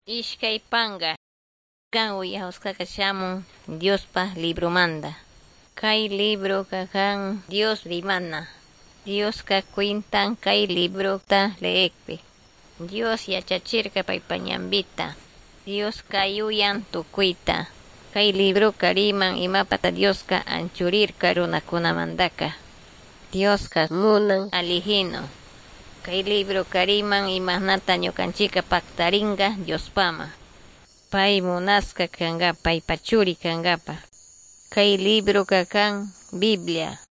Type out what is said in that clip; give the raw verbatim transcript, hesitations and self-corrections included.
Ishkay panga kan uyahusqaqa shamun Diospa libro manda. Kay libro kakan Dios rimana. Diosqa cuentan kay librota leekpi. Dios yachachirka paypa ñambita. Dios kayuyan tukuyta. Kay libro kariman imapata Diosqa anchurirka runakunamandaka. Diosqa munan alijino. Kay libro kariman imahnata ñukanchika paktaringa Diospama. Pay munasqa kanqa paypa churi kankapa. Kay libro kakan Biblia.